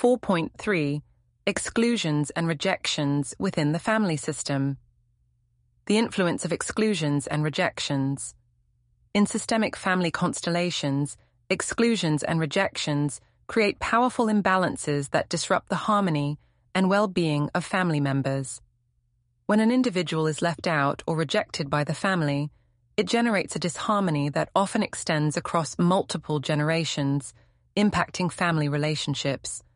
4.3 Exclusions and Rejections within the Family System. The influence of exclusions and rejections. In systemic family constellations, exclusions and rejections create powerful imbalances that disrupt the harmony and well-being of family members. When an individual is left out or rejected by the family, it generates a disharmony that often extends across multiple generations, impacting family relationships.